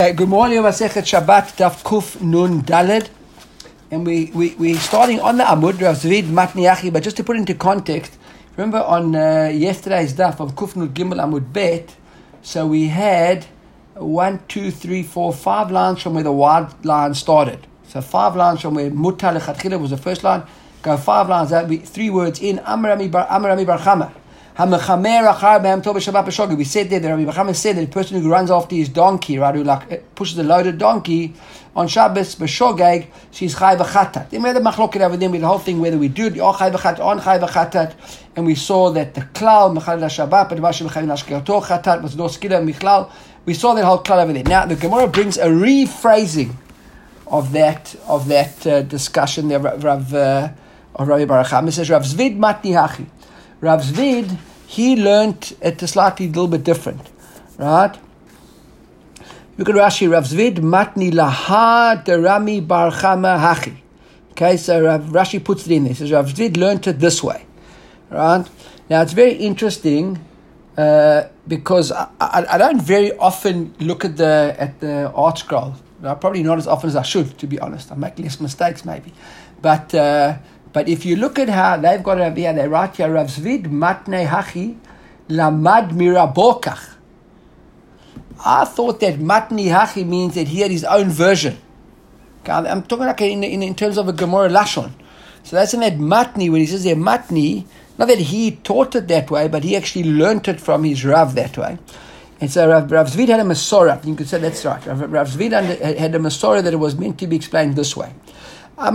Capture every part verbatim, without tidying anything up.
Uh, good morning, Masechet Shabbat, Daf Kuf Nun Daled. And we, we, we're starting on the Amud, Rav Zvid Matni Achi, but just to put into context, remember on uh, yesterday's Daf of Kuf Nun Gimel Amud Bet, so we had one, two, three, four, five lines from where the wide line started. So five lines from where Mutar Lechatchila was the first line, go five lines, that would be three words in, Amrami Bar, Amrami Bar Chama. We said there that Rabbi Bachama said that the person who runs after his donkey, right, who like pushes a loaded donkey on Shabbos, b'shogeg, she's chay v'chatat. Then we had the machloket over there with the whole thing, whether we do it, or chay v'chatat, on chay v'chatat, and we saw that the klal, mechalel Shabbat, but mashem mechalel ashkeroto chatat, was no skila michlal. We saw that whole klal over there. Now, the Gemara brings a rephrasing of that, of that uh, discussion there, Rav, uh, of Rabbi Bar Chama. It says, Rav Zvid matni hachi. Rav Zvid, he learned it a slightly little bit different, right? Look at Rashi, Rav Zvid matni laha derami bar chama hachi. Okay, so Rav, Rashi puts it in there. He says Rav Zvid learned it this way, right? Now it's very interesting uh, because I, I, I don't very often look at the at the art scroll. Now, probably not as often as I should, to be honest. I make less mistakes maybe, but. Uh, But if you look at how they've got it over here, they write here, Rav Zvid matnei hachi lamad mirabokach. I thought that matnei hachi means that he had his own version. Okay, I'm talking like in, in, in terms of a Gemara Lashon. So that's in that matni, when he says there matni, not that he taught it that way, but he actually learnt it from his Rav that way. And so Rav, Rav Zvid had a Masorah. You could say that's right. Rav, Rav Zvid had a Masorah that it was meant to be explained this way. If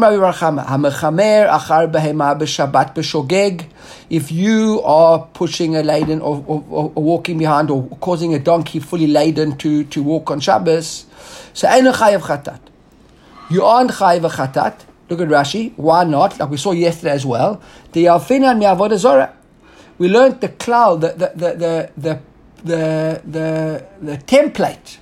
you are pushing a laden or, or, or walking behind or causing a donkey fully laden to, to walk on Shabbos, so you aren't chayav chatat. Look at Rashi. Why not? Like we saw yesterday as well. We learned the klal, the the the the the the, the template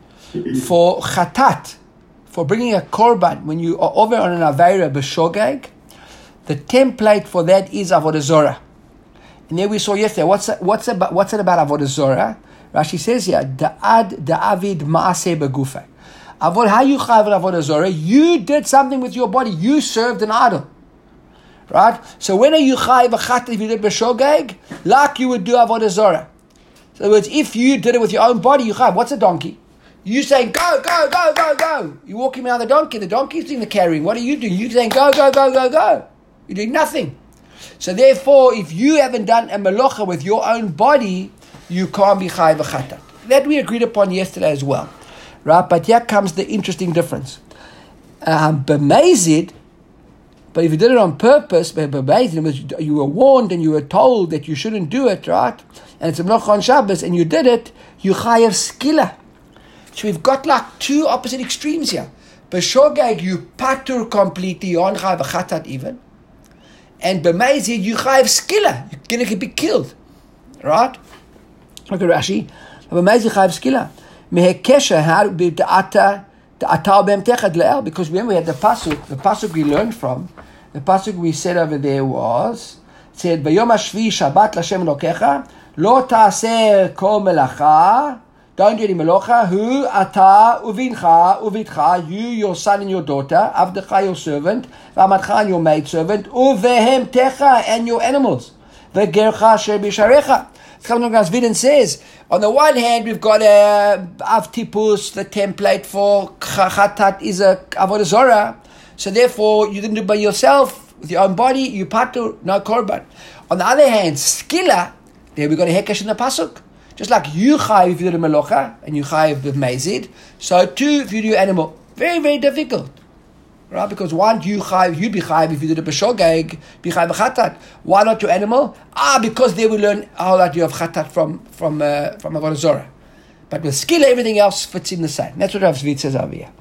for chatat. For bringing a korban, when you are over on an aveira b'shogeg, the template for that is avodah zorah. And then we saw yesterday, what's that, what's about what's it about avodah zorah? Rashi says here, da'ad da'avid ma'aseh begufay. Avod, how you chayv avodah zorah? You did something with your body. You served an idol, right? So when are you chayv achat if you did b'shogeg? Like you would do avodah zorah. In other words, if you did it with your own body, you chayv. What's a donkey? You saying, go, go, go, go, go. You're walking around the donkey. The donkey's doing the carrying. What are you doing? You're saying, go, go, go, go, go. You're doing nothing. So therefore, if you haven't done a melacha with your own body, you can't be chayav v'chatat. That we agreed upon yesterday as well. Right? But here comes the interesting difference. Um, b'mezid, but if you did it on purpose, b'mezid, you were warned and you were told that you shouldn't do it, right? And it's a melacha on Shabbos, and you did it, you chayav skila. So we've got like two opposite extremes here. B'shogeg, you patur completely, you aren't chayav v'chatat even. And b'mezid, you chayav skila. You're going to be killed. Right? Look at Rashi. B'mezid, chayav skila. Mehekesha, how be da'ata, da'ata b'emtechad le'el. Because remember we had the pasuk, the pasuk we learned from, the pasuk we said over there was, it said, B'yom hashvi Shabbat l'Hashem Elokecha, lo ta'aseh kol melacha, don't do any melacha. Hu ata uvincha uvitcha, you, your son and your daughter, avdecha, your servant, v'amatcha, your maidservant, uvehem techa, and your animals, v'gercha asher b'sharecha. Rav Zvid says, on the one hand, we've got a avtipus, the template for chatat is a avodah zorah. So therefore, you didn't do it by yourself with your own body. You patu, no korban. On the other hand, skila, there we got a hekesh in the pasuk. Just like you chayiv if you do the melocha and you chayiv with mezid, so too if you do animal. Very, very difficult. Right? Because one, you chayiv, you'd be chayiv if you did the b'shogeg, be chayiv v'chatat. Why not your animal? Ah, because they will learn how that you have chatat from from uh, from avodah zorah. But with skill, everything else fits in the same. That's what Rav Zvid says over here.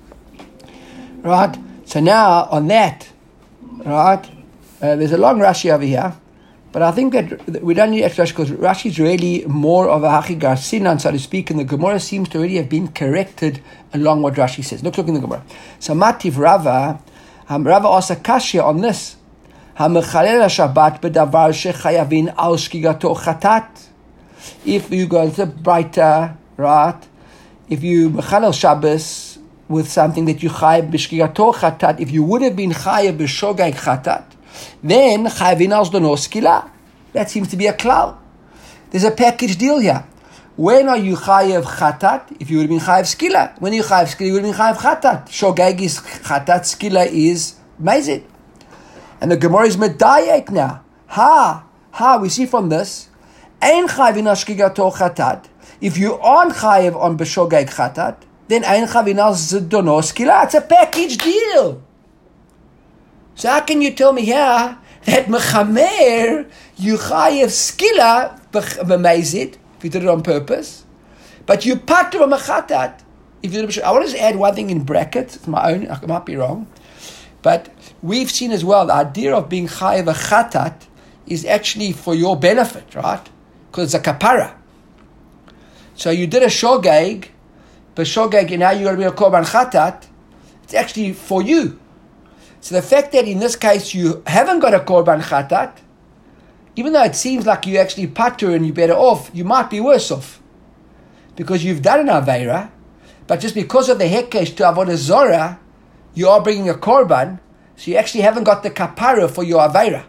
Right? So now on that, right? Uh, there's a long Rashi over here. But I think that we don't need extra Rashi because Rashi is really more of a hachigar sinan, so to speak, and the Gemara seems to already have been corrected along what Rashi says. Look, look in the Gemara. So Mativ Rava, um, Rava asks a kashya on this. Hamechalel Shabbat bedavar shechayavin al shkigato chatat. If you go to the brighter, right, if you mechalel Shabbos with something that you chayav b'shkigato chatat, if you would have been chayav b'shogeg chatat, then chayavin al zdono skila. That seems to be a klal. There's a package deal here. When are you chayav chatat? If you would have been chayav skila. When are you chayav skila? You would have been chayav chatat. Shogeg is chatat, skila is mezid. And the Gemara is medayek now. Ha, ha, we see from this, ein chayavin al shkigato chatat. If you aren't chayav on b'shogeg chatat, then ein chayavin al zdono skila. It's a package deal. So how can you tell me here that mechamer you chayev skila b'meizid if you did it on purpose, but you patur b'mechatat if you did it? I want to just add one thing in brackets. It's my own. I might be wrong, but we've seen as well the idea of being chayev a chatat is actually for your benefit, right? Because it's a kapara. So you did a shogeg, but shogeg, and now you're going to be a korban chatat. It's actually for you. So the fact that in this case you haven't got a korban chatat, even though it seems like you actually patur and you're better off, you might be worse off. Because you've done an aveira, but just because of the hekesh to avodah zorah, you are bringing a korban, so you actually haven't got the kapara for your aveira.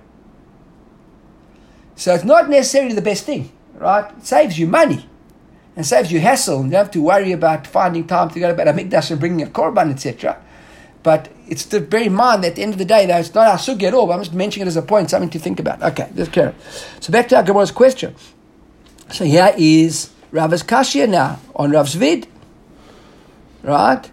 So it's not necessarily the best thing, right? It saves you money and saves you hassle, and you don't have to worry about finding time to go to Beit HaMikdash and bringing a korban, et cetera. But it's to bear in mind that at the end of the day, though, it's not our sugi at all, but I'm just mentioning it as a point, something to think about. Okay, let's clear it. So back to our Gemara's question. So here is Rav's kashya now on Rav Zvid. Right?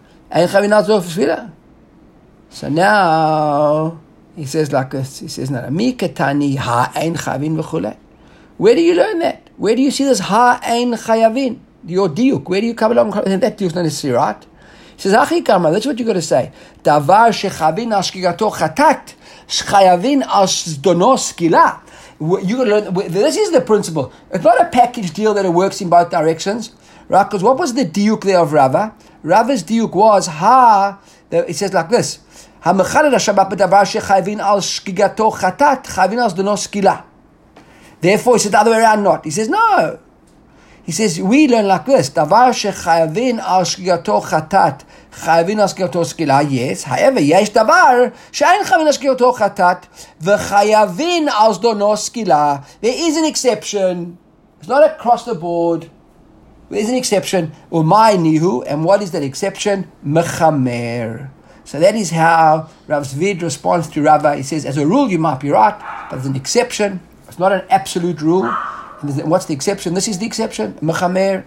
So now he says like this. He says, ha ein chavin v'chulei. Where do you learn that? Where do you see this ha ein chayavin? Your diuk. Where do you come along? That diuk is not necessary, right? He says, Achi Karma, that's what you got to say. Davar shechavin al shkigato chatat, shchayavin al zdono skila. You got to learn, this is the principle. It's not a package deal that it works in both directions, right? Because what was the diuk there of Rava? Rava's diuk was, ha, it says like this, ha mechalel ha-shabbat b'davar shechavin al shkigato chatat, chayavin al zdono skila. Therefore, he said the other way around, not. He says, no. He says, we learn like this, Davar shechayavin al shkigato chatat, chayavin al shkigato skila, yes. However, yesh davar she'ein chayavin al shkigato chatat, v'chayavin al zdono skila. There is an exception. It's not across the board. There is an exception. Umay nihu, and what is that exception? Mechamer. So that is how Rav Zvid responds to Rava. He says, as a rule, you might be right, but there's an exception. It's not an absolute rule. And what's the exception? This is the exception. Mechamer.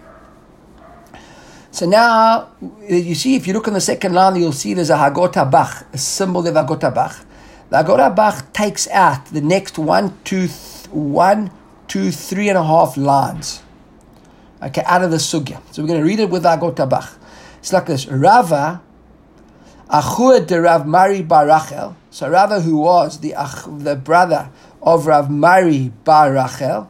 So now, you see, if you look on the second line, you'll see there's a Hagot HaBach, a symbol of Hagot HaBach. The Hagot HaBach takes out the next one, two, th- one, two, three and a half lines. Okay, out of the sugya. So we're going to read it with Hagot HaBach. It's like this. Rava, Achua de Rav Mari bar Rachel. So Rava, who was the, the brother of Rav Mari bar Rachel,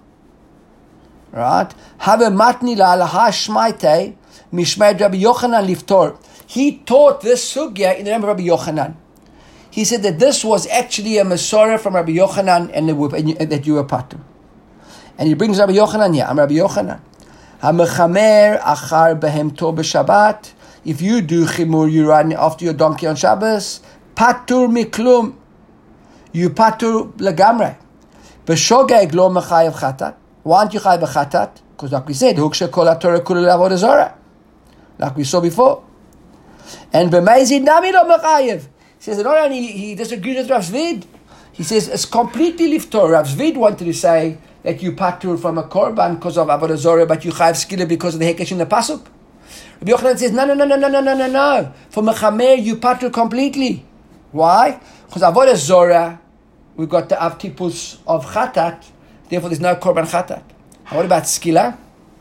right? Have matni la alaha shmaite mishmei Rabbi Yochanan liftor. He taught this sugya in the name of Rabbi Yochanan. He said that this was actually a Masorah from Rabbi Yochanan and, the, and that you were patur. And he brings Rabbi Yochanan here. I'm Rabbi Yochanan. Ha-mechamer achar behemto b'Shabbat. If you do chimur, you run after your donkey on Shabbos, patur miklum. You patur legamre. B'shogeg lo mechayev chatat. Why aren't you chayav chatat? Because like we said, huksha kol haTorah kula avodah zorah, like we saw before. And b'meizid nami lo mechayev. He says that not only he disagrees with Rav Zvid, he says it's completely liftor. Rav Zvid wanted to say that you patur from a korban because of avodah zorah, but you chayav skila because of the hekesh in the pasuk. Rabbi Yochanan says no, no, no, no, no, no, no, no, no. For mechamer you patur completely. Why? Because avodah zorah, we've got the avtipus of chatat. Therefore, there's no korban chatat. And what about skila?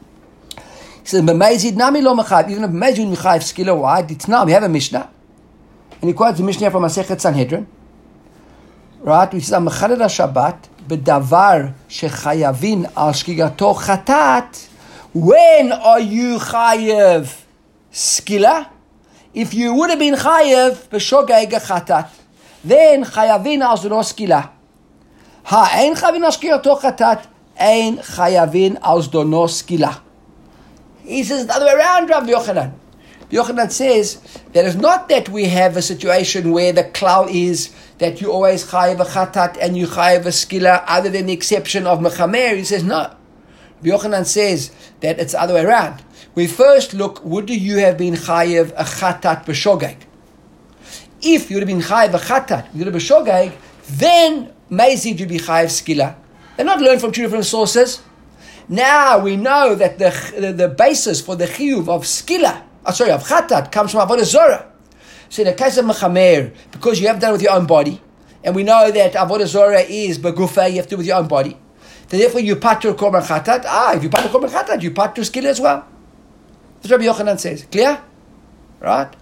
He says, "B'meizid nami lo mechayev." Even if meizid mechayev skila, why? It's now we have a mishnah, and he quotes the mishnah from Masechet Sanhedrin, right? Which says, "Mechalel Shabbat b'davar shechayavin al shkigato chatat." When are you chayev skila? If you would have been chayev b'shogeg chatat, then chayavin al zdono skila. Ha ein chayavin al shkigato chatat, ein chayavin al zdono skila. He says the other way around, Rav Yochanan. Yochanan says that it's not that we have a situation where the klal is that you always chayev a chatat and you chayev a skila, other than the exception of mechamer. He says no. Yochanan says that it's the other way around. We first look, would you have been chayev a chatat b'shogeg? If you would have been chayev a chatat, you would have been b'shogeg, then mezid you'd be chayev skila. They're not learned from two different sources. Now we know that the the, the basis for the chiyuv of skila, oh, sorry, of chatat, comes from avodah zorah. So in the case of mechamer, because you have done it with your own body, and we know that avodah zorah is begufa, you have to do it with your own body. Therefore, you patur korban chatat. Ah, if you patur korban chatat, you patur skila as well. That's what Rabbi Yochanan says. Clear? Right?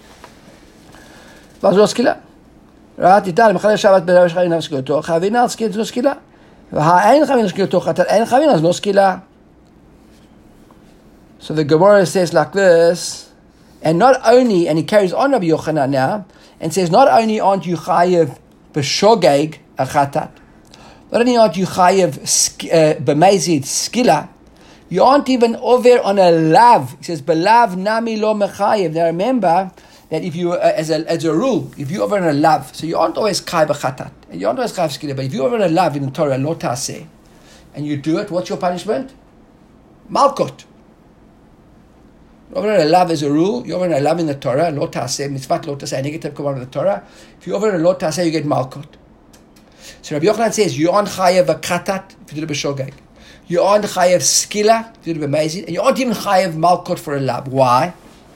Was lo skila? Right? Ital mechal Shabbat b'Rosh Hashanah skilto. Chavina al skilto skila. V'ha'ein chavina skilto chatat. Ein chavina is no skila. So the Gemara says like this, and not only, and he carries on Rabbi Yochanan now, and says not only aren't you chayev b'shogeg a chatat, not only aren't you chayev b'mezid skila, you aren't even over on a lav. He says, "Belav nami lo mechayev." Now remember that if you, uh, as a as a rule, if you over on a lav, so you aren't always chayev chatat, and you aren't always chayev skila. But if you over on a lav in the Torah, lo taseh, and you do it, what's your punishment? Malkut. Over on a lav as a rule, you over on a lav in the Torah, lo taseh, mitzvah lo taseh, a negative command of the Torah. If you over on a lo taseh, you get malkut. So Rabbi Yochanan says you aren't chayev a chatat if you do the b'shogeg. You aren't chayev skila, you do the b'mezid, and you aren't even chayev malkut for a lab. Why?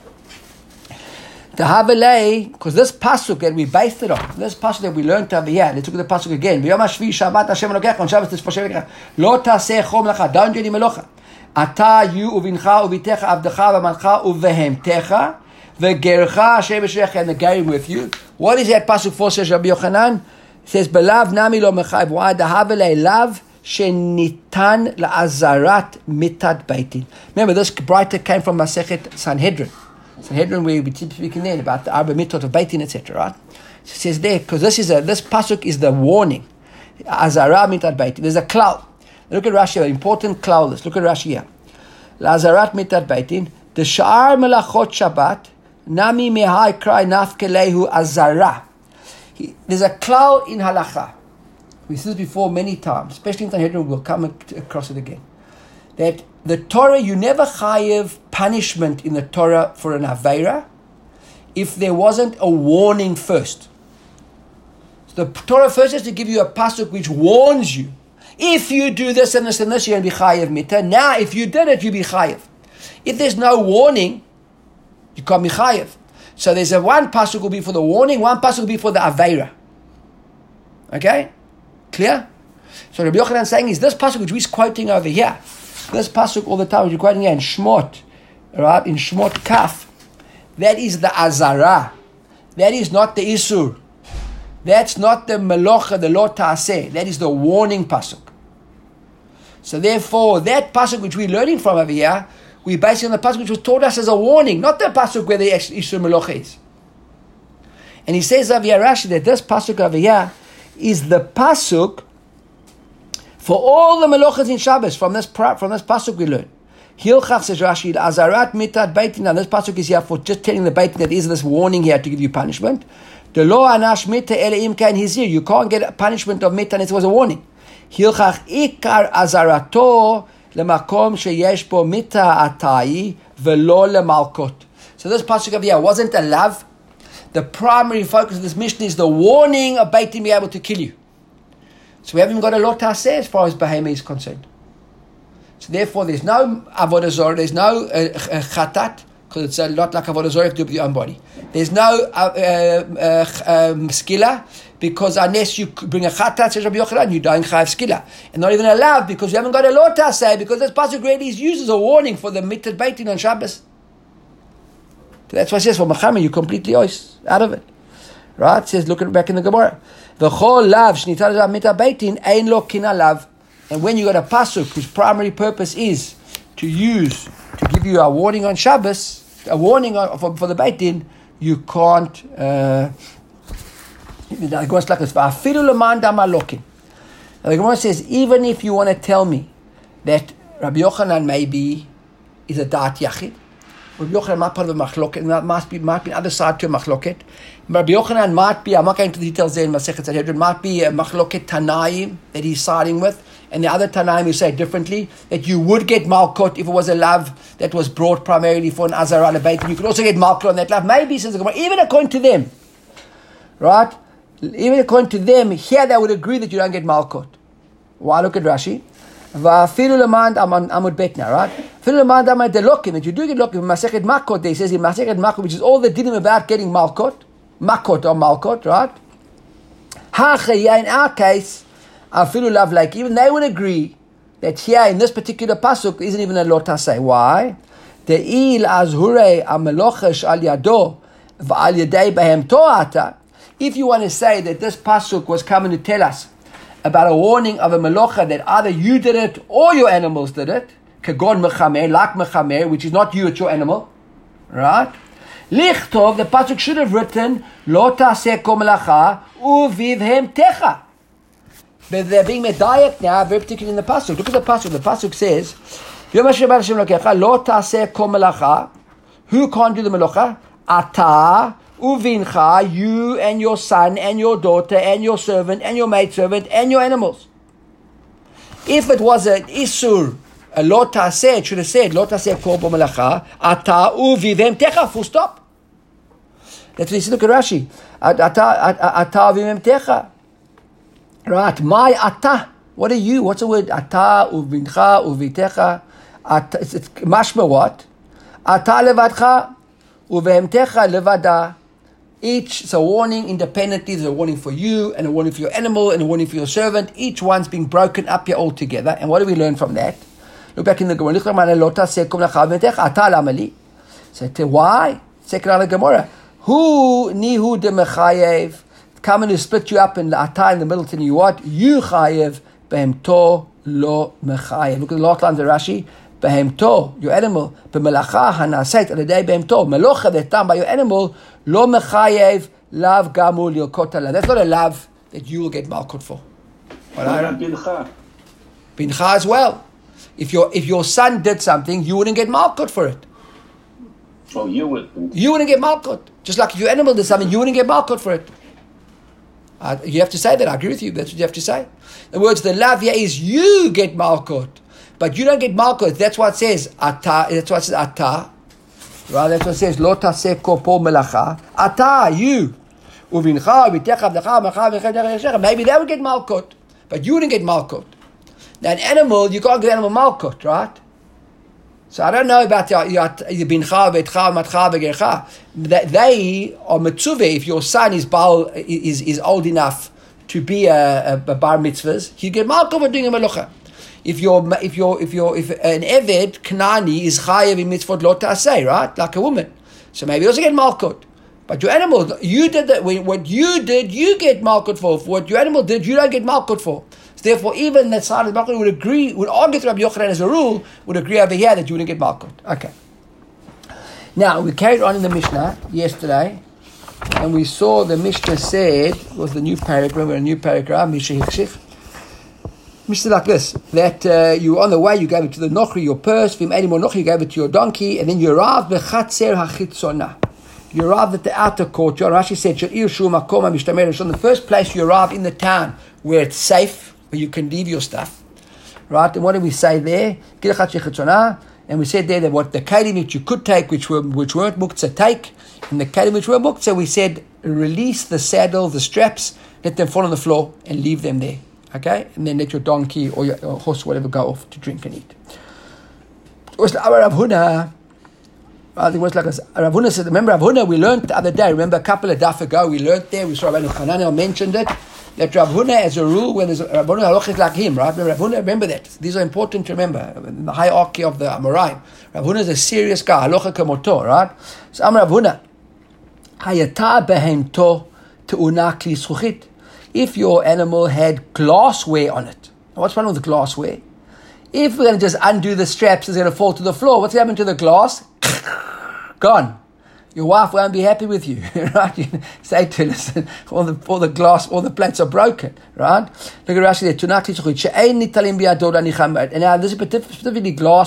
The havelei, because this pasuk that we based it on, this pasuk that we learned over here, let's look at the pasuk again. B'yom hashvi Shabbat Hashem Elokecha, on Shabbos tisposhev Elokecha, lo taseh chom lecha, don't do any melocha. Ata you uvincha uvitecha avdecha v'mancha uvehemtecha v'gercha Hashem b'shecha, and the garim with you. What is that pasuk for? Says Rabbi Yochanan. It says belav nami lo mechayev. Why? The havelei lav shenitan la'azarat mitat baitin. Remember, this brighter came from Masechet Sanhedrin. Sanhedrin, we be speaking then about the arba mitot of baitin, et cetera. Right? It says there because this is a this pasuk is the warning. Azara mitat baitin. There's a cloud. Look at Rashi, an important cloud. Let's look at Rashi here. La'azarat mitat baitin. The sha'ar melachot Shabbat nami mehai krai nafkelehu azara. There's a cloud in halacha. We see this before many times, especially in Sanhedrin. We'll come across it again. That the Torah, you never chayev punishment in the Torah for an aveira if there wasn't a warning first. So the Torah first has to give you a pasuk which warns you. If you do this and this and this, you're going to be chayev mita. Now, if you did it, you be chayev. If there's no warning, you can't be chayev. So there's a one pasuk will be for the warning, one pasuk will be for the aveira. Okay? Clear? So Rabbi Yochanan is saying is this pasuk which we're quoting over here, this pasuk all the time which we're quoting here in Shmot, right? In Shmot Kaf, that is the azara. That is not the isur. That's not the melocha, the lo ta'aseh. That is the warning pasuk. So therefore, that pasuk which we're learning from over here, we're basing on the pasuk which was taught us as a warning, not the pasuk where the isur melocha is. And he says over here, Rashi, that this pasuk over here is the pasuk for all the melochas in Shabbos. From this from this pasuk we learn. Hilchach says Rashi, azarat mitat beitin. Now this pasuk is here for just telling the beitin that is this warning here to give you punishment. The lo anash mita eleim kain hizir. You can't get a punishment of mita, and it was a warning. Hilchach ikar azarato lemakom sheyesh bo mita atai velo lemalkot. So this pasuk over here wasn't a love. The primary focus of this mission is the warning of Beit Din being able to kill you. So we haven't got a lot to say as far as Behema is concerned. So therefore there's no Avodah Zorah, there's no uh, uh, Chatat, because it's a lot like Avodah Zorah, you have to do it with your own body. There's no uh, uh, uh, um, Skila, because unless you bring a Chatat, says Rabbi Yochanan, you don't have Skila. And not even allowed, because we haven't got a lot to say, because this pasuk really is used as a warning for the Mitat Beit Din on Shabbos. So that's why it says for Mechama, you completely out of it. Right? It says, look at back in the Gemara. The whole lav shnitah mita beitin ein lo kina lav. And when you got a pasuk whose primary purpose is to use to give you a warning on Shabbos, a warning on, for, for the Beit Din, you can't. Uh, it goes like this. Now the Gemara says, even if you want to tell me that Rabbi Yochanan maybe is a da'at yachid, Rabbi Yochanan might be part of a machloket, and that must be might be the other side to a machloket. Rabbi Yochanan might be, I'm not going into the details there in Masechet Sanhedrin, might be a machloket Tanaim that he's siding with, and the other Tanaim who say differently, that you would get malkut if it was a love that was brought primarily for an azara and a bait, and you could also get malkut on that love. Maybe, says the Gemara, even according to them, right? Even according to them, here they would agree that you don't get malkut. Why? Look at Rashi. Va'afilu l'man amud betna, right? Afilu l'man amud delokim, that you do get lokim. Masechet Makot, he says in Masechet Makot, which is all the dinim about getting malkut, makot or malkut, right? Ha'chaya, in our case, afilu lav like, even they would agree that here in this particular pasuk isn't even a lo taseh. Why? De'il azhure amelochesh al yado v'al yadei behem to'ata. If you want to say that this pasuk was coming to tell us about a warning of a melocha that either you did it or your animals did it, kagon mechamer, like mechamer, which is not you, it's your animal, right? Lichtov, the pasuk should have written lo taseh kol melacha uvivhem techa. But they're being medayak now, very particularly in the pasuk. Look at the pasuk. The pasuk says, Yom Hashem Hashem lokecha lo taseh kol melacha. Who can't do the melocha? Ata uvincha, you and your son and your daughter and your servant and your maidservant and your animals. If it was an isur, a lo taseh, it should have said lo taseh kol melacha ata uvivhem techa. Full stop. That's what he said. Look at Rashi. Ata ata uvivhem techa. Right, my ata. What are you? What's the word? Ata uvincha uvitecha. It's, it's mashma what? Ata levadcha uvehemtecha levada. Each, it's a warning independently. There's a warning for you, and a warning for your animal, and a warning for your servant. Each one's being broken up here all together. And what do we learn from that? Look back in the Gemara. So why? Second out of the Gemara. Who nihu de mechayev? Come and split you up in the ata in the middle, telling you what? You chayev behemto lo mechayev. Look at the last lines of Rashi. Behemto, your animal, b'melacha hanaseit alidei behemto. Melocha that's done by your animal, lo mechayev lav gamul yokotala. That's not a lav that you will get malkut for. Bincha. Bincha as well. If your if your son did something, you wouldn't get malkut for it. Oh, you would. You wouldn't get malkut. Just like if your animal did something, you wouldn't get malkut for it. Uh, you have to say that. I agree with you. That's what you have to say. In other words, the lav here is you get malkut, but you don't get malkut. That's what it says. Ata. That's what it says. Ata. Right. That's what it says. Lo taseh kol melacha. Ata. You. Uvincha v'techa v'lecha v'cha v'cha. Maybe they would get malkut, but you wouldn't get malkut. Now, an animal, you can't get animal malkut, right? So I don't know about your bincha, betcha, matcha, begercha. They are mitzuvah. If your son is bal, is is old enough to be a, a, a bar mitzvahs, you get malkut for doing a melucha. If your if your if your if an eved knani is chayav in mitzvot lo ta'aseh, right, like a woman, so maybe you also get malkut. But your animal, you did that. What you did, you get malkut for. For what your animal did, you don't get malkut for. Therefore, even that side of the Malkut would agree, would argue to Rabbi Yochanan as a rule, would agree over here that you wouldn't get Malkut. Okay. Now, we carried on in the Mishnah yesterday, and we saw the Mishnah said, it was the new paragraph, a new paragraph, Mishnah Hichshich. Mishnah like this, that uh, you were on the way, you gave it to the Nochri, your purse, Vim Edi Mo Nochri, you gave it to your donkey, and then you arrived, Bechatzer HaChitzonah. You arrived at the outer courtyard. Rashi said, the first place you arrive in the town where it's safe, where you can leave your stuff, right? And what did we say there? And we said there that what the kelim which you could take, which were which weren't muktzah, take, and the kelim which were muktzah, we said release the saddle, the straps, let them fall on the floor, and leave them there, okay? And then let your donkey or your or horse, whatever, go off to drink and eat. It was like Rav Huna. I think it was like a, Rav Huna said. Remember Rav Huna? We learned the other day. Remember a couple of daf ago, we learned there. We saw Rabbi Hananel mentioned it. That Rav Huna, as a rule, when there's a Rav Huna halachik like him, right? Rav Huna, remember that. These are important to remember in the hierarchy of the Amoraim. Rav Huna is a serious guy, halacha kamoto, right? So I'm Rav Huna. Hayata behemto te'una kli zchuchit. If your animal had glassware on it, now what's wrong with the glassware? If we're going to just undo the straps, it's going to fall to the floor. What's happening to the glass? Gone. Your wife won't be happy with you, right? You say to her, listen, all the, all the glass, all the plates are broken, right? Look at Rashi there. And now this is specifically glass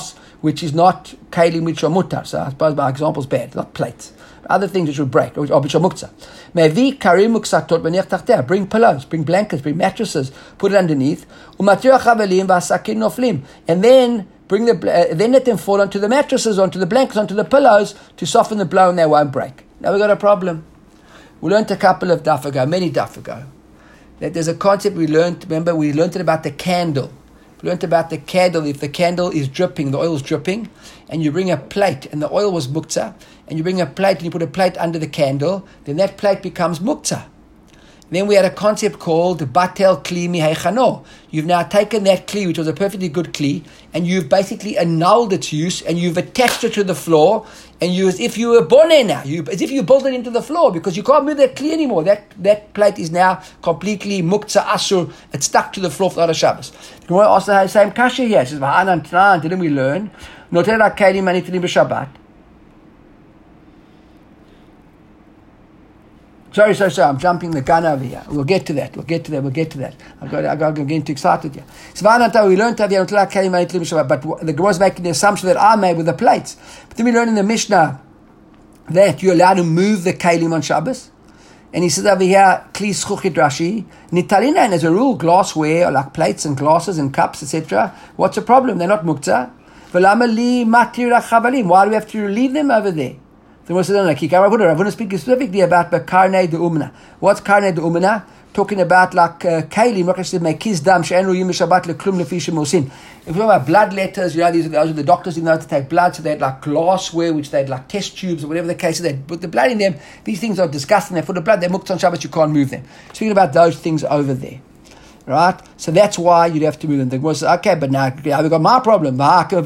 which is not kalim which are mutar. So I suppose my example is bad, not plates. Other things which will break, or which are muktzah. Mevi karim muksatot b'nech tachteh. Bring pillows, bring blankets, bring mattresses, put it underneath. Umatir chavalim v'asakin noflim. And then bring the uh, then let them fall onto the mattresses, onto the blankets, onto the pillows to soften the blow, and they won't break. Now we've got a problem. We learned a couple of daf ago, many daf ago, that there's a concept we learned. Remember, we learned it about the candle. We learned about the candle. If the candle is dripping, the oil is dripping, and you bring a plate, and the oil was muktzah, and you bring a plate and you put a plate under the candle, then that plate becomes muktzah. Then we had a concept called batel kli miheichano. You've now taken that kli, which was a perfectly good kli, and you've basically annulled its use, and you've attached it to the floor, and you, as if you were boneh now, you, as if you built it into the floor, because you can't move that kli anymore. That that plate is now completely muktzah asur. It's stuck to the floor for the other Shabbos. The Gemara also has the same kasha here. It says, "V'hanan tnan." Didn't we learn? Noter kalim anitilim b'Shabbat. Sorry, sorry, sorry, I'm jumping the gun over here. We'll get to that, we'll get to that, we'll get to that. I've got, I've got, I'm getting too excited here. So, we learned that but the Gemara is making the assumption that I made with the plates. But then we learn in the Mishnah that you're allowed to move the kalim on Shabbos. And he says over here, Kli Schuchit Rashi, Nitalina, and as a rule, glassware, like plates and glasses and cups, et cetera. What's the problem? They're not muktzah. Why do we have to leave them over there? The Gemara says, no, no, I want to speak specifically about Karnei de Umna. What's Karnei de Umna? Talking about like Kalim, like I said, Mekiz Dam, She'en Ruyim Shabbat Leklum Lefi Shemosin. If we talk about blood letters, you know, these are, those are the doctors who know how to take blood, so they had like glassware, which they had like test tubes or whatever the case is. They put the blood in them. These things are disgusting. They put the blood, they're muktzah on Shabbat, you can't move them. Speaking about those things over there. Right? So that's why you'd have to move them. The Gemara says, okay, but now we've got my problem.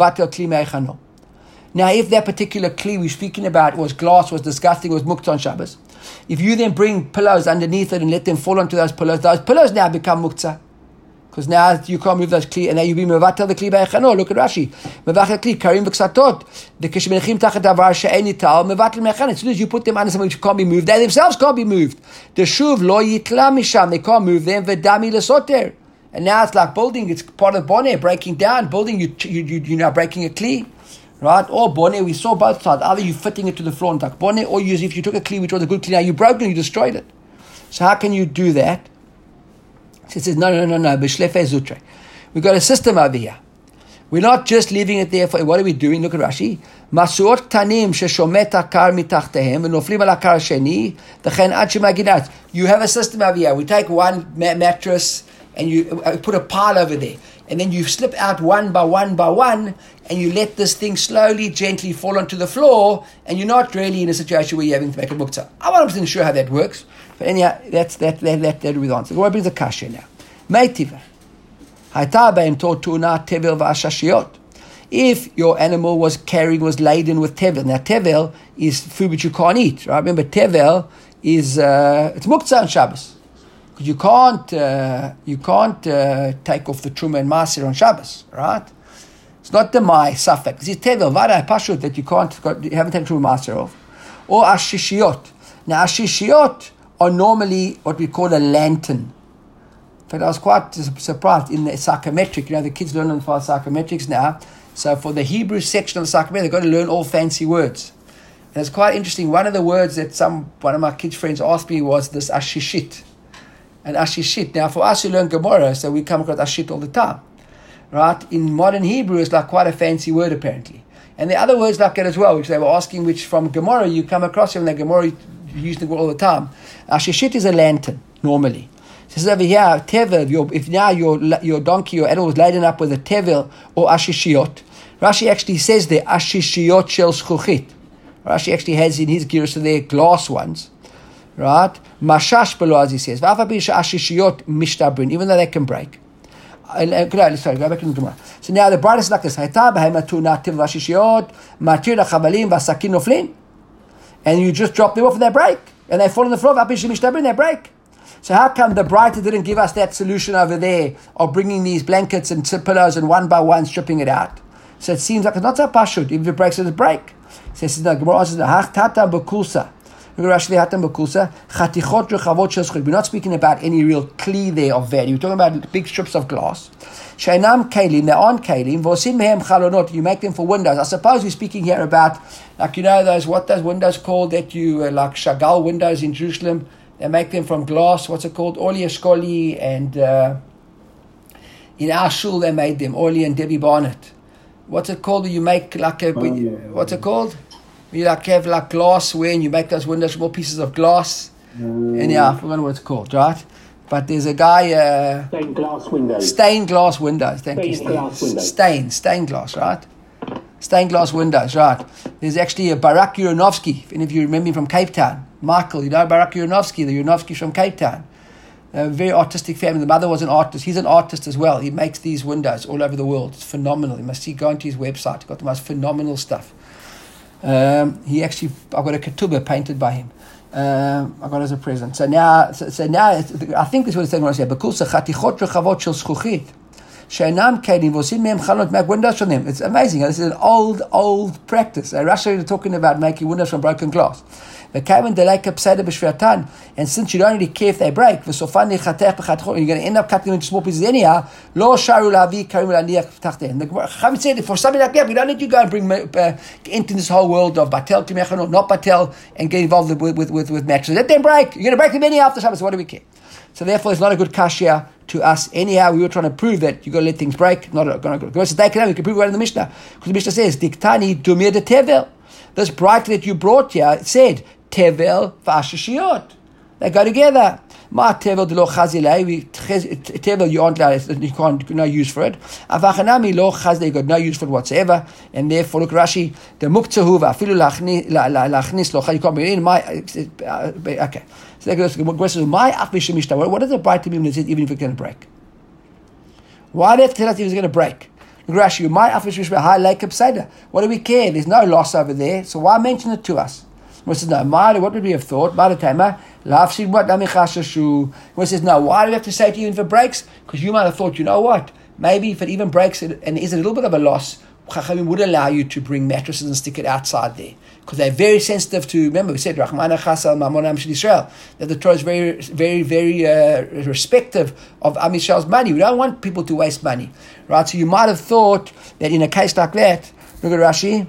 Now, if that particular kli we're speaking about was glass, was disgusting, was muktzah on Shabbos, if you then bring pillows underneath it and let them fall onto those pillows, those pillows now become muktzah. Because now you can't move those kli, and now you be mevatel the kli b'echano. Look at Rashi. Mevachel kli, karim v'ksatot. The kishmenechim tachat avar she'en yital, mevatel mechan. As soon as you put them under something which can't be moved, they themselves can't be moved. The shuv lo yitla misham, they can't move them, v'dami lesoter. And now it's like building, it's part of boneh, breaking down, building, you, you, you, you're now breaking a kli. Right? Or boneh, we saw both sides. Either you fitting it to the floor and like boneh, or you, if you took a kli which was a good kli, now you broke it, you destroyed it. So how can you do that? So it says, no, no, no, no, b'shlefe zutre. We've got a system over here. We're not just leaving it there for, what are we doing? Look at Rashi. Masuot tanim sheshomet akar mitachtehem v'noflim al akar sheni v'chen ad shemaginat. You have a system over here. We take one ma- mattress and you uh, put a pile over there. And then you slip out one by one by one, and you let this thing slowly, gently fall onto the floor, and you're not really in a situation where you're having to make a muktzah. I'm not even sure how that works, but anyhow, that's that that that that with answer. What brings the kasha now? Meitiva. Hayta beim tortuna tevel v'ashashiot. If your animal was carrying, was laden with tevel. Now tevel is food which you can't eat, right? Remember, tevel is uh, it's muktzah on Shabbos. You can't, uh, you can't uh, take off the truma and maaser on Shabbos, right? It's not the my suffix. It's tevel vada pashut that you can't, you haven't taken truma maaser off, or ashishiot. Now ashishiot are normally what we call a lantern. In fact, I was quite surprised in the psychometric. You know, the kids learn on fast psychometrics now. So for the Hebrew section of the psychometric, they've got to learn all fancy words. And it's quite interesting. One of the words that some one of my kids' friends asked me was this ashishit. And ashishit. Now, for us who learn Gemara, so we come across ashit all the time, right? In modern Hebrew, it's like quite a fancy word, apparently. And the other words like it as well, which they were asking, which from Gemara you come across in the Gemara, you use the word all the time. Ashishit is a lantern, normally. It says over here, tevel, your, if now your your donkey, your animal was laden up with a tevel or ashishiot, Rashi actually says there, ashishiot shel schuchit. Rashi actually has in his gears, so they're glass ones. Right? Mashash below, as he says. Even though they can break. Sorry, go back to the Gemara. So now the bride is like this. And you just drop them off and they break. And they fall on the floor. They break. So how come the bride didn't give us that solution over there of bringing these blankets and pillows and one by one stripping it out? So it seems like it's not so pashut. If it breaks, it break. So it says, the Gemara says, We're not speaking about any real kli there of value. We're talking about big strips of glass. Sheinam kalim, they aren't kalim. Vosim mehem chalonot, you make them for windows. I suppose we're speaking here about, like, you know, those, what those windows called that you, uh, like Chagall windows in Jerusalem. They make them from glass. What's it called? Orly Eshkoli, and uh, in our shul they made them. Orly and Debbie Barnett. What's it called? You make like a, oh, yeah. what's it called? You like have like glass where and you make those windows from all pieces of glass. Mm. And yeah, I forgot what it's called, right? But there's a guy... Uh, stained glass windows. Stained glass windows, thank stained you. Glass windows. Stained, stained glass, right? Stained glass windows, right. There's actually a Barak Uranovsky, if any of you remember him from Cape Town. Michael, you know Barak Uranovsky, the Uranovskys from Cape Town. A very artistic family. The mother was an artist. He's an artist as well. He makes these windows all over the world. It's phenomenal. You must see, go onto his website. He's got the most phenomenal stuff. Um, he actually, I've got a ketubah painted by him. Um, I got it as a present. So now, so, so now, I think this is what it's saying when I say, "Bekulsa chatichot rechavot shel zchuchit, she'enam kelim vosim mehem chalot," make windows from them. It's amazing. This is an old, old practice. Uh, Russia is talking about making windows from broken glass. And since you don't really care if they break, you're going to end up cutting them into small pieces anyhow. The Chachamim said, for something like that, we don't need to go and bring uh, into this whole world of batel timechanot, not batel, and get involved with with with, with mattresses. Let them break. You're going to break them anyhow after Shabbos. So what do we care? So therefore, it's not a good kashya to us anyhow. We were trying to prove that you've got to let things break. Not a good. We can prove it in the Mishnah, because the Mishnah says, "Diktani dumir de tevel." This bright that you brought here, it said tevel v'ashishiyot. They go together. Ma tevel de lo chazilei. Tevel you aren't allowed, you can't, no use for it. Avachanami lo chazilei, you got no use for it whatsoever. And therefore, look Rashi, the muktahu v'afilu lachnis lo chazilei, you can't bring it in. My okay. So the question is, my afvish mishta. What does the bright mean when it says even if it's going to break? Why do they have to tell us if it's going to break? Rashi, my afvish mishta high lake upside. What do we care? There's no loss over there, so why mention it to us? He says, no, what would we have thought? What says, no, why do we have to say to you if it breaks? Because you might have thought, you know what? Maybe if it even breaks and is a little bit of a loss, Chachamim would allow you to bring mattresses and stick it outside there. Because they're very sensitive to, remember, we said, Rachmana Chasal Mamon Am Shel Yisrael, that the Torah is very, very, very uh, respective of Am Yisrael's money. We don't want people to waste money. Right? So you might have thought that in a case like that, look at Rashi,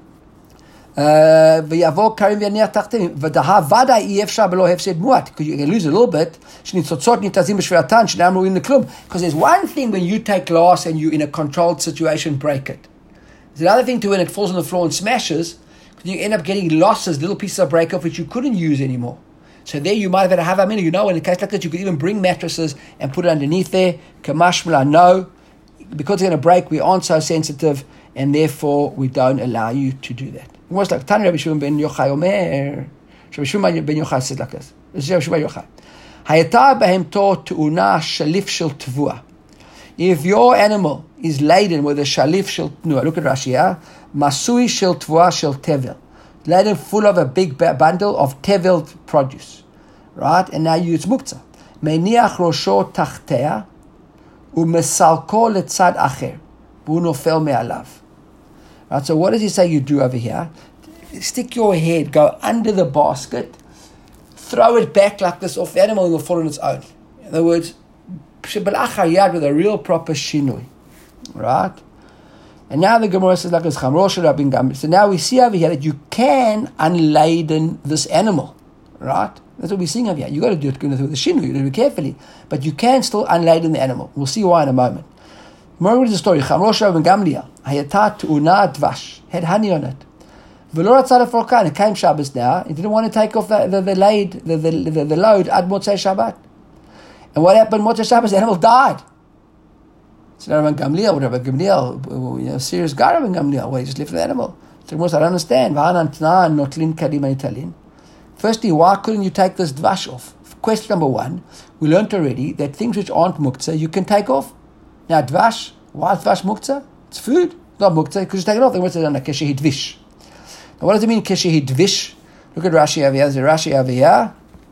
ויבוא קרים ויניח תחתיהם ודהה ודאי אי אפשר בלא הפסד מועט, because you can lose a little bit, שניצוצות ניתזים בשבירתן שאינם ראויים לכלום, because there's one thing when you take glass and you're in a controlled situation, break it. There's another thing to when it falls on the floor and smashes, because you end up getting losses, little pieces of break off which you couldn't use anymore. So there you might have had a have a minute, you know, in a case like that you could even bring mattresses and put it underneath there. Kamashmala, no, because it's going to break, we aren't so sensitive, and therefore we don't allow you to do that. It was like Tani Rabbi Shimon ben Yochai Omer. Rabbi Shimon ben Yochai said like this. This is Rabbi Shimon ben Yochai. Hayata behem to tu'una shalif shel tvua. If your animal is laden with a shalif shel tvua, look at Rashi here. Masui shel tvua shel tevel. Laden full of a big bundle of tevel produce. Right? And now you use muktzah. Meniach rosho tachtea umesalko letzad acher. V'hu nofel me'alav. Right, so what does he say you do over here? Stick your head, go under the basket, throw it back like this off the animal and it will fall on its own. In other words, with a real proper shinui. Right? And now the Gemara says like this, so now we see over here that you can unladen this animal. Right? That's what we're seeing over here. You've got to do it with the shinui, you got to do it carefully. But you can still unladen the animal. We'll see why in a moment. Remember the story. Chamrosh ben Gamliel hayata tu'una dvash, had honey on it. V'lo ratzah leforkan. It came Shabbos now. He didn't want to take off the the, the load the, the, the, the load ad Motzei Shabbat. And what happened? Motzei Shabbos, the animal died. So now Rabbi Gamliel, what Rabbi Gamliel, you know, serious guy Rabbi Gamliel. Well, he just left the animal. So I don't understand. Firstly, why couldn't you take this dvash off? Question number one: we learned already that things which aren't muktzah you can take off. Now, dvash, why is dvash muktzah? It's food. It's not muktzah because you take it off. Then what's it on? Keshe hidvish. Now, what does it mean, keshe hidvish? Look at Rashi over here. There's a Rashi over here.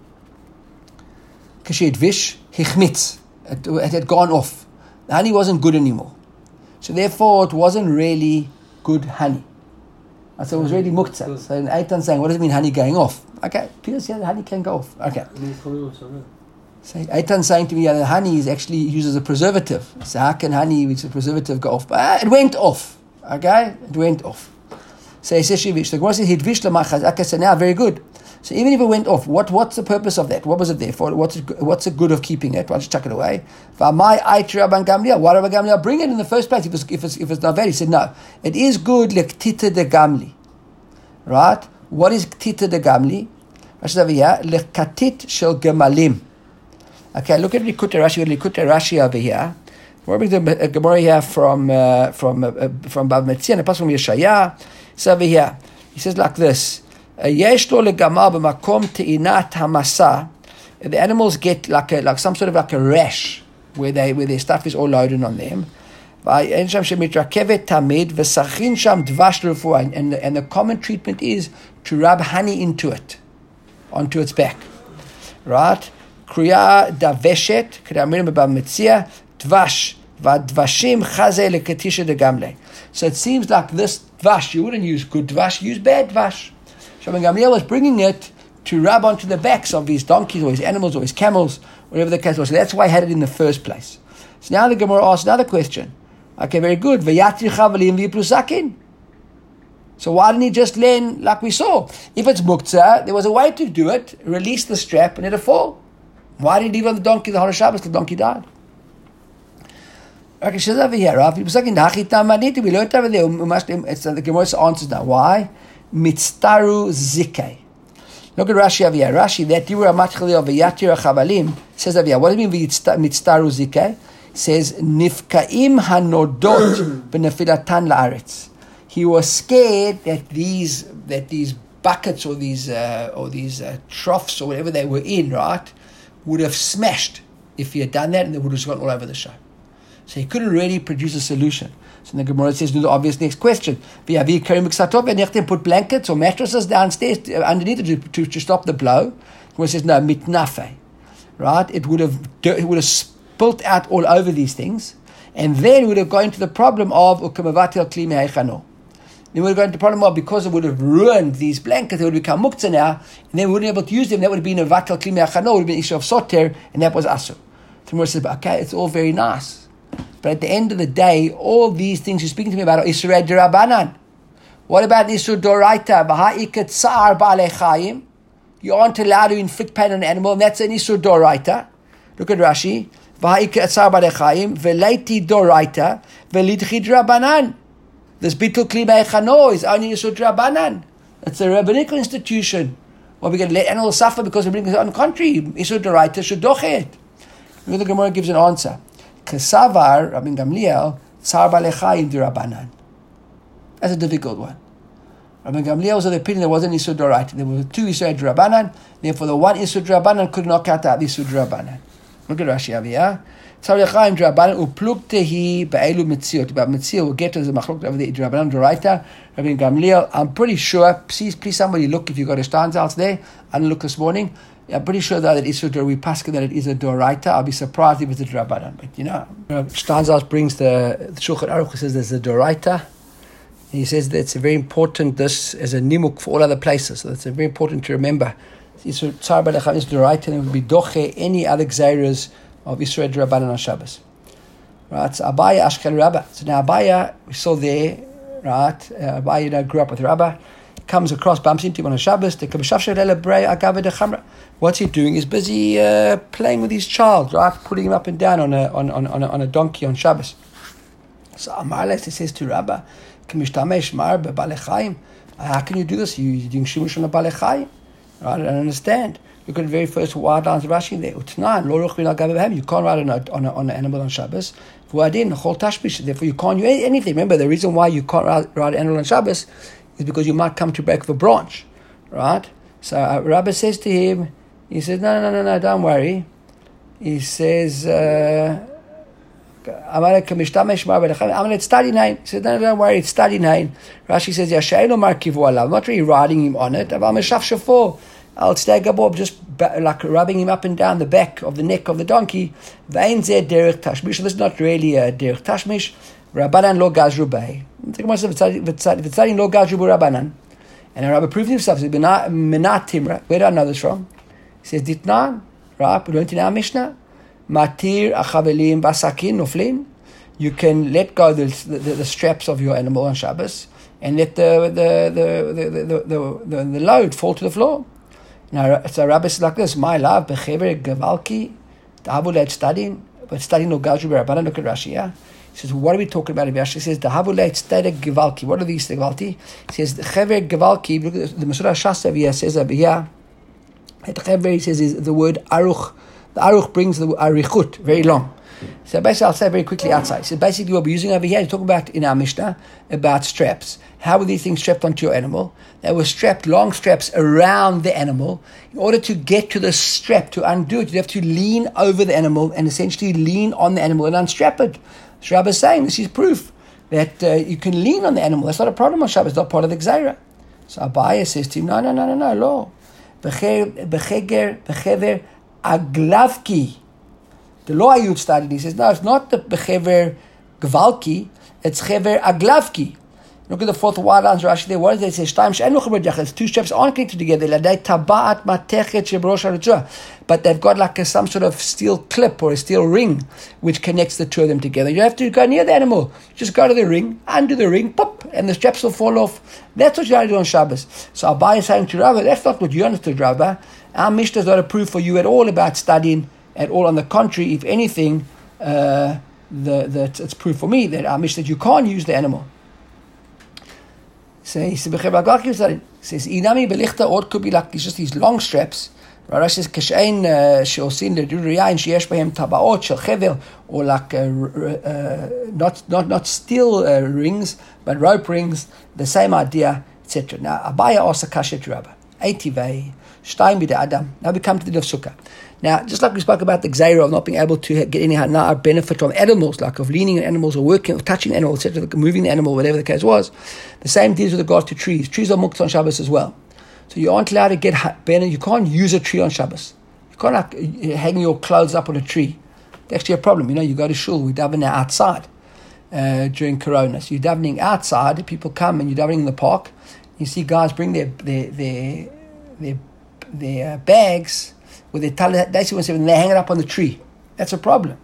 Keshe hidvish, hichmitz. It, it had gone off. The honey wasn't good anymore. So, therefore, it wasn't really good honey. And so it was really muktzah. So in Eitan saying, what does it mean honey going off? Okay, Peter said honey can go off. Okay. So Eitan saying to me, yeah, the honey is actually used as a preservative. So how can honey, which is a preservative, go off? But uh, it went off. Okay? It went off. So he says, Shivish. The Gemara says, Hidvish lamachaz. Okay, so now very good. So even if it went off, what what's the purpose of that? What was it there for? What's it, what's the good of keeping it? Why don't you chuck it away? My Rabban Gamliel. Why Rabban Gamliel bring it in the first place? If it's if it's if it's not very, he said no. It is good lektita de gamli, right? What is ktita de gamli? Rashi over here lekatit shel gemalim. Okay, look at Likutei Rashi. Likutei Rashi over here. We're bringing the Gemara here from uh, from uh, from Bava Metzia and a passage from Yeshaya. It's over here. He says like this. Yesh lo legamal b'makom te'inat hamasa. The animals get like a like some sort of like a rash where they where their stuff is all loaded on them. And the, and the common treatment is to rub honey into it, onto its back, right? Kriya daveshet, k'damrim b'Bava Metzia, dvash v'dvashim chazeh leketisha de gamle. So it seems like this dvash, you wouldn't use good dvash, use bad dvash. Rabban Gamliel was bringing it to rub onto the backs of his donkeys or his animals or his camels, whatever the case was. So that's why he had it in the first place. So now the Gemara asks another question. Okay, very good. So why didn't he just learn like we saw? If it's muktzah, there was a way to do it. Release the strap and let it fall. Why did he leave on the donkey the whole Shabbos? The donkey died. Okay, she's over here. Rav. We learned over there. It's the Gemara answers now. Why? Mitztaru zikay. Look at Rashi over here. Rashi, that you were a matchali of yatir chavalim, says over here. What do you mean mitztaru zikay? Says nifkaim hanodot benefilatan laaretz. He was scared that these that these buckets or these uh, or these uh, troughs or whatever they were in, right, would have smashed if he had done that, and they would have gone all over the show. So he couldn't really produce a solution. So the Gemara says, no, the obvious next question. Put blankets or mattresses downstairs to, underneath it to, to, to stop the blow. The Gemara says, no, mitnafe. Right? It would have it would have spilt out all over these things. And then we would have gone to the problem of ukamavatil kli mehechano. Then we would have gone to the problem of, because it would have ruined these blankets, they would become muktzah now, and then we wouldn't be able to use them. That would have been a vatil kli mehechano, it would have been issue of soter, and that was asur. The Gemara says, okay, it's all very nice. But at the end of the day, all these things you're speaking to me about are Isur Derabanan. What about Isur Doraita? B'ha'ikat tsar ba'alei chayim. You aren't allowed to inflict pain on an animal, and that's an Isur Doraita. Look at Rashi. B'ha'ikat tsar ba'alei chayim. V'leiti Doraita. V'lidchi Derabanan. This bitul kli me'echano is only Isur Derabanan. It's a rabbinical institution. Well, we're going to let animals suffer because we're bringing it on the contrary. Isur Doraita should dochet. Look, the Gemara gives an answer. Kesavar, Rabban Gamliel, Tsar Ba'alei Chayim D'Rabanan. That's a difficult one. Rabban Gamliel was of the opinion there wasn't Isur Doraita. There were two Isur D'Rabanan. Therefore, the one Isur D'Rabanan could knock out the Isur D'Rabanan. Look at Rashi over here. Tsar Ba'alei Chayim D'Rabanan upluktehi ba'elu metziot. About metziot, we'll get to the machlok over there. D'Rabanan Doraita. Rabban Gamliel, I'm pretty sure. Please, please, somebody look if you got a stanza out there. I didn't look this morning. I'm pretty sure though that Isur Dor, we paskin that it is a Doraita. I'll be surprised if it's a D'Rabanan. But you know, Shtanzal brings the, the Shulchan Aruch, who says there's a Doraita. He says that it's very important, this as a nimuk for all other places. So it's very important to remember. Isur Tsar Ba'alei Chayim is Doraita, and it would be doche any other gzeiras of Isur D'Rabanan on Shabbos. Right? So Abaya Ashkel Rabbah. So now Abaya, we saw there, right? Uh, Abaya, you know, grew up with Rabbah. Comes across, bumps into him on a Shabbos. What's he doing? He's busy uh, playing with his child, right? Putting him up and down on a on on on a, on a donkey on Shabbos. So Amarles, he says to Rabbah, how can you do this? You, you're doing shimush on a Ba'alei Chayim. Right? I don't understand. Look at the very first wide lines of Rashi there. You can't ride on a, on, a, on an animal on Shabbos. Therefore, you can't do anything. Remember, the reason why you can't ride, ride an animal on Shabbos is because you might come to break of a branch, right? So uh, Rabbi says to him, he says, no, no, no, no, don't worry. He says, uh, I'm going to study nine. He says, no, no, don't worry, it's study nine. Rashi says, I'm not really riding him on it. I'll stay gabob, just like rubbing him up and down the back of the neck of the donkey. This is not really a derech tashmish. Rabbanan lo gazru bay. V'tzadim lo gazru Rabbanan. And the Rabbi proved himself. He says, Menat Timra. Where do I know this from? He says, Ditnan, right? We learned in our Mishnah. Matir achavelim basakin noflin. You can let go the, the, the straps of your animal on Shabbos and let the the the the the, the, the, the load fall to the floor. Now, so Rabbi says like this: My love, bechever gavalki, dahavulet studying, but studying no gazru b'Rabbanan. Look at Rashi. Yeah, he says, what are we talking about? Rashi says dahavulet studying gavalki. What are these gavalki? He says bechever gavalki. Look at the Mesorah Shas over here. Says over here. At chever, he says is the word aruch. The aruch brings the arichut, very long. So basically, I'll say very quickly outside. So basically, what we're using over here, we're talking about in our Mishnah about straps. How were these things strapped onto your animal? They were strapped, long straps around the animal. In order to get to the strap, to undo it, you have to lean over the animal and essentially lean on the animal and unstrap it. Shabbos is saying this is proof that uh, you can lean on the animal. That's not a problem on Shabbos. It's not part of the Gzeira. So Abaya says to him, no, no, no, no, no, lo. Becheger, bechever, aglavki. The law Ayud studied, he says, no, it's not the bechever gvalki, it's chever aglavki. Look at the fourth word answer Rashi there. What is it? It says, It's two straps aren't connected together. But they've got like a, some sort of steel clip or a steel ring which connects the two of them together. You don't have to go near the animal. Just go to the ring, undo the ring, pop, and the straps will fall off. That's what you have to do on Shabbos. So Abai is saying to Rabbi, that's not what you understood, Rabbi. Our Mishnah is not a proof for you at all about studying. At all, on the contrary, if anything, uh, the, the it's proof for me that our Mishnah that you can't use the animal. So he says, "Inami belichta or could be like it's just these long straps." Rashi says, "Kashain sheosin leduriyain sheyesh behem tabaot shel chevel," or like uh, uh, not not not steel uh, rings but rope rings. The same idea, et cetera. Now Abaya also kashet Rabba eitivei shtayim b'de adam. Now we come to the Daf Sukkah. Now, just like we spoke about the Gzeira of not being able to get any hana benefit from animals, like of leaning on animals or working, or touching animals, et cetera, moving the animal, whatever the case was, the same deals with regards to trees. Trees are muktzah on Shabbos as well. So you aren't allowed to get benefit. You can't use a tree on Shabbos. You can't like, hang your clothes up on a tree. It's actually a problem. You know, you go to shul, we daven outside uh, during Corona. So you're davening outside, people come and you're davening in the park. You see guys bring their their their their, their uh, bags with their talit, and they hang it up on the tree. That's a problem.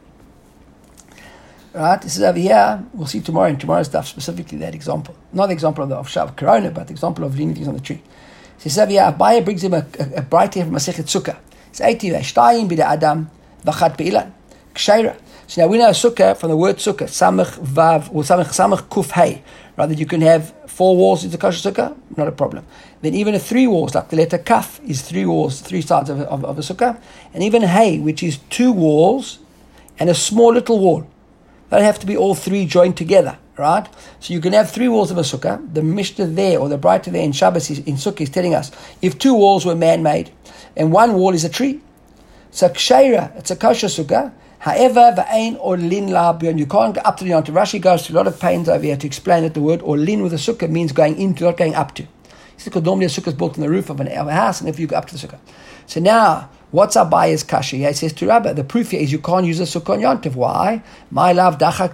Right? This is over here. We'll see tomorrow in tomorrow's stuff, specifically that example. Not the example of the of Shav Corona, but the example of leaning things on the tree. So this is over here. Abaya brings him a, a, a bright here from Masechet Sukkah. It's eighty. Shtayim b'de Adam v'chat be'ilan. Ksheira. So now we know sukkah from the word sukkah, samach vav, or samach samach kuf hay. Right, that you can have four walls is a kosher sukkah, not a problem. Then even a three walls, like the letter kaf, is three walls, three sides of, of, of a sukkah. And even hay, which is two walls and a small little wall. They don't have to be all three joined together, right? So you can have three walls of a sukkah. The Mishnah there, or the Braita there in Shabbos, is, in Sukkah, is telling us, if two walls were man-made, and one wall is a tree. So ksheira, it's a kosher sukkah. However, v'ain or lin la b'yon, you can't go up to the yontif. Rashi goes to a lot of pains over here to explain that the word or lin with a sukkah means going into, not going up to. It's because normally a sukkah is built on the roof of, an, of a house, and if you go up to the sukkah. So now, what's Abaya's kasha? He says to Rabbi, the proof here is you can't use a sukkah on yontif. Why? My love, dachak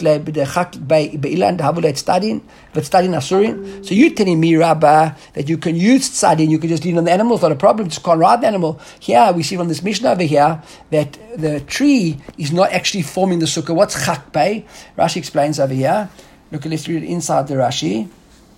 be'ilan dahavulet stadin, but stadin asurin. So you're telling me, Rabbi, that you can use stadin, you can just lean on the animal, it's not a problem, just can't ride the animal. Here, we see from this Mishnah over here, that the tree is not actually forming the sukkah. What's chak bei? Rashi explains over here. Look, let's read it inside the Rashi.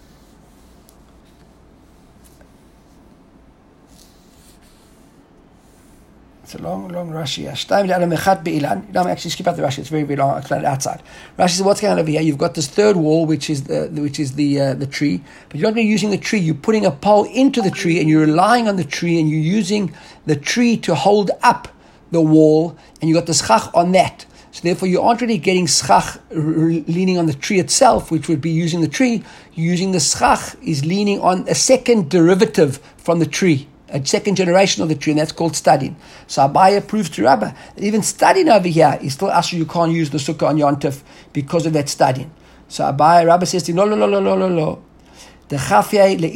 It's a long, long Rashi. You don't actually skip out the Rashi. It's very, very long. I'll explain it outside. Rashi says, what's going on over here? You've got this third wall, which is the which is the uh, the tree, but you're not really using the tree. You're putting a pole into the tree, and you're relying on the tree, and you're using the tree to hold up the wall, and you got the schach on that. So therefore, you aren't really getting schach leaning on the tree itself, which would be using the tree. You're using the schach is leaning on a second derivative from the tree. A second generation of the tree, and that's called studying. So Abaya proves to Rabbi that even studying over here is still asher. You can't use the sukkah on yontif because of that studying. So Abaya, Rabbi says to him, no, no, no, no, no, no, no. We're not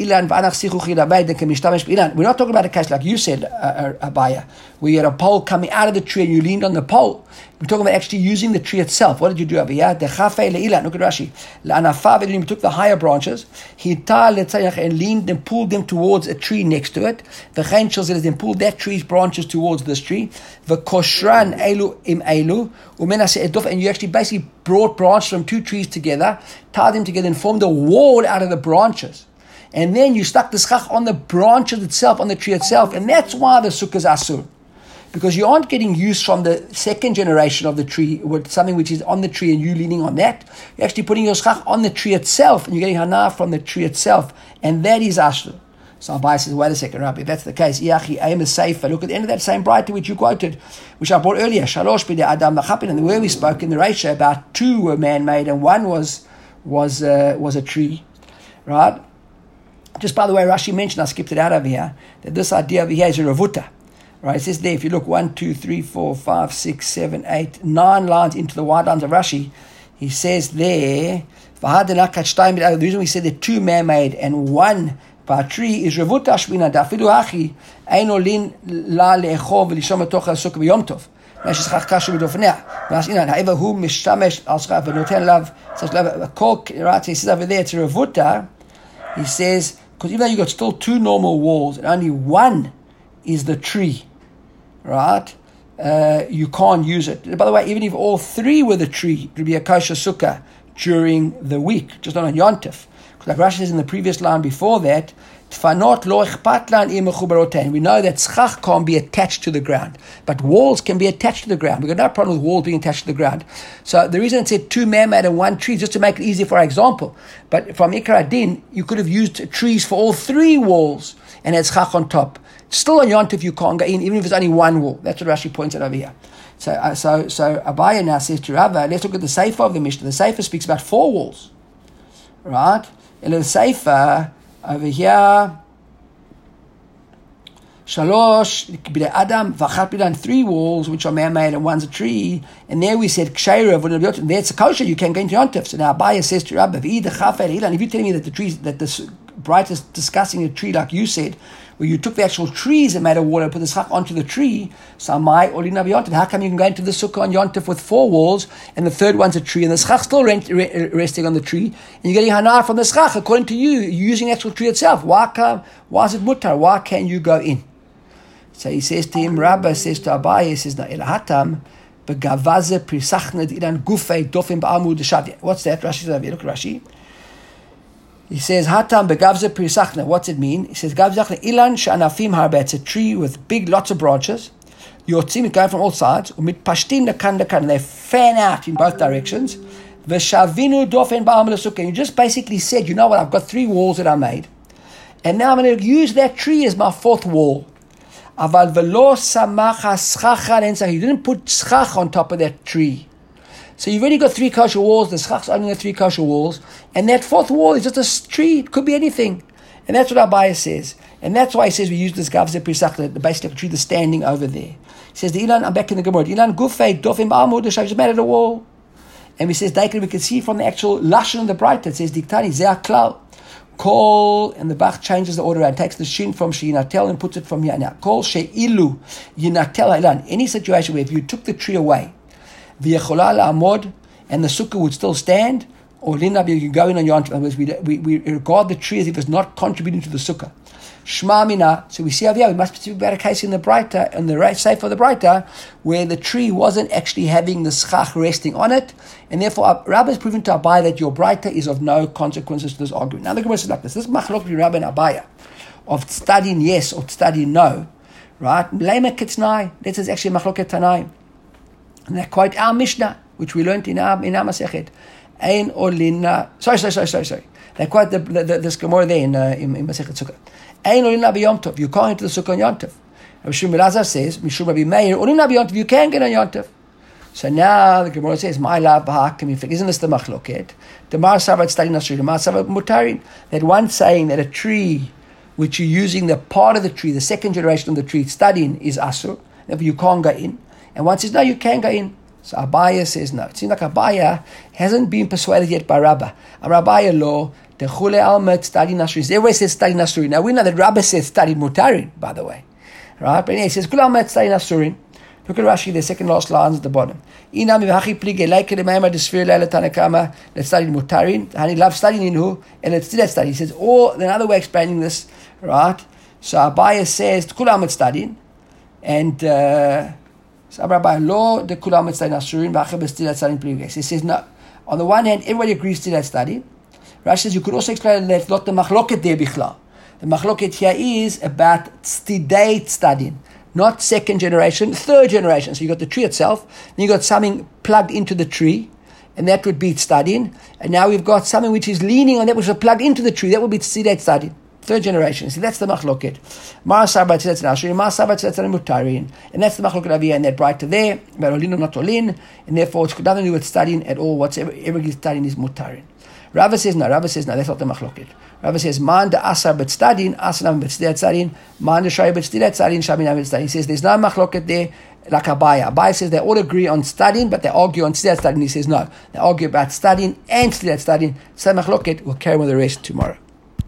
talking about a case like you said, uh, uh, Abaya, where you had a pole coming out of the tree and you leaned on the pole. We're talking about actually using the tree itself. What did you do over here? Look at Rashi. He took the higher branches, he and leaned and pulled them towards a tree next to it. The then pulled that tree's branches towards this tree. The koshran elu im elu. And you actually basically brought branches from two trees together, tied them together, and formed a wall out of the branches. And then you stuck the schach on the branches itself, on the tree itself. And that's why the sukkah is asur. Because you aren't getting use from the second generation of the tree, with something which is on the tree and you leaning on that. You're actually putting your schach on the tree itself, and you're getting hana from the tree itself. And that is asur. So Abai says, wait a second, Rabbi, if that's the case, Iachi, aim is safer. Look at the end of that same brighter which you quoted, which I brought earlier, Shalosh b'de Adam v'chapin, and where we spoke in the Reisha about two were man-made and one was was uh, was a tree, right? Just by the way, Rashi mentioned, I skipped it out over here, that this idea over here is a ravuta. Right, it says there, if you look one, two, three, four, five, six, seven, eight, nine lines into the wide lines of Rashi, he says there, the reason we said that two man-made and one by tree is ravuta shmina dafilu hachi eino lin la leechov v'lishom etoch ha'sukkah b'yom tov. That's just chakashu b'dofnei. That's you know, however, who mishtamesh al schach v'noten lav such lav a kol. Right, he says over there it's a ravuta. He says because even though you got still two normal walls and only one is the tree, right? Uh, you can't use it. By the way, even if all three were the tree, it would be a kosher sukkah during the week, just not on Yontif. Because like Rashi says in the previous line before that, we know that schach can't be attached to the ground, but walls can be attached to the ground. We've got no problem with walls being attached to the ground. So the reason it said two man-made and one tree, just to make it easy for our example. But from Ikar Adin, you could have used trees for all three walls and had schach on top. Still on Yontif you can't go in, even if it's only one wall. That's what Rashi points out over here. So uh, so so Abaya now says to Rava, let's look at the Sefer of the Mishnah. The Sefer speaks about four walls, right? And the Sefer over here, Shalosh b'nei Adam v'achat b'dan, three walls which are man-made and one's a tree. And there we said ksheira v'nei, and there's a kosher, you can go into Yontif. So now Abaya says to Rava, v'id chafel ilan. If you're telling me that the trees, that the bright is discussing a tree like you said, where you took the actual trees and made a wall and put the schach onto the tree, so my olina b'yontif. How come you can go into the sukkah on Yontif with four walls and the third one's a tree and the schach still rent, re, resting on the tree and you're getting hana from the schach according to you, you're using the actual tree itself? Why come? Why is it mutar? Why can you go in? So he says to him, Rabbi says to Abaye, he says, Elahatam begavaze prisachnet ilan gufei dofim ba'amud shadia. What's that? Rashi says, look at Rashi. He says, Hatam begavze prisachna. What's it mean? He says, Gavzachna ilan sh'anafim harbe. It's a tree with big, lots of branches. Yotzim, going from all sides. Umit pashtin nakan nakan. They fan out in both directions. V'shavinu dofen ba'am l'sukkah. You just basically said, you know what? I've got three walls that I made, and now I'm going to use that tree as my fourth wall. Aval v'lo samacha schacha ensach. You didn't put schach on top of that tree. So you've already got three kosher walls, the schach's only got three kosher walls, and that fourth wall is just a tree, it could be anything. And that's what Abaya says. And that's why he says we use this gavze prisach, the basic tree that's standing over there. He says, the Ilan, I'm back in the Gemara, Ilan gufei dofim ba'amud, just made it a wall. And we says, Daikri, we can see from the actual lashon of the bright, it says, Diktani, zeh klal. Call, and the Bach changes the order and takes the shin from she'inatel and puts it from here. Now, call she'ilu yinatel ilan. Any situation where if you took the tree away, v'yechola la'amod, and the sukkah would still stand, or linab, you can go in on your Yontif. We, we, we regard the tree as if it's not contributing to the sukkah. Shma mina. So we see over here, we must speak about a case in the brighter, in the Sefer of the brighter, where the tree wasn't actually having the schach resting on it, and therefore Rabbi is proven to Abaya that your brighter is of no consequences to this argument. Now the Gemara says like this: this machlok between Rabbi and Abaya of studying yes or studying no, right? Lema kitznai. This is actually machloket tanai. And they quote our Mishnah, which we learned in our in our Masechet. Ein olina. Sorry, sorry, sorry, sorry, sorry. They quote the, the, the this Gemara there in uh, in, in Masechet Sukkah. Ein olina b'Yom Tov. You can't enter the Sukkah on Yom Tov. Rabbi Shimon Elazar says, Mishum Rabbi Meir, olina b'Yom Tov. You can get on Yom Tov. So now the Gemara says, my love b'hakim inflik. Isn't this the machloket? The Mar Savat Stali Nasri, the Mar Savat Mutarin. That one saying that a tree which you're using the part of the tree, the second generation of the tree, studying is asur. Therefore you can't go in. And one says, no, you can go in. So Abaya says no. It seems like Abaya hasn't been persuaded yet by Rabbah. A Rabbiya law, the Chule Almet study Nasri. Everywhere says study Nasri. Now we know that Rabbah says study Mutarin, by the way. Right? But anyway, he says, Chule Almet study Nasri. Look at Rashi, the second last lines at the bottom. Inami v'hachi plige leike l'mayma d'sfir le'ele tanakama. Let's study mutarin. Hani love studying inhu, and let's still study. He says, or another way of explaining this, right? So Abaye says, kulam et studying, and uh, so Abaye lo the kulam et studying asurin v'hachi b'stilat studying plige. He says, no. On the one hand, everybody agrees to that study. Rashi says, you could also explain that not the machloket there bichla. The machloket here is about stidate studying. Not second generation, third generation. So you got the tree itself, then you got something plugged into the tree, and that would be studying. And now we've got something which is leaning on that, which is plugged into the tree. That would be tzidei studying. Third generation. So that's the machloket. Ma'asar b'tzidat nashrin, ma'asar b'tzidat mutarin. And that's the machloket aviyah, and that brighter there, but olin or not olin, and therefore it's nothing to do with studying at all. Whatever ever studying is mutarin. Rava says no, Rava says no, that's not the machloket. Rava says, man da asar bet stadin, asar bet stidat stadin, man da shay bet stidat stadin, shabin bet stadin. He says there's no machloket there like Abaye. Abaye says they all agree on studying, but they argue on stidat stadin. He says no, they argue about studying and stidat stadin. So machloket, we'll carry on with the rest tomorrow.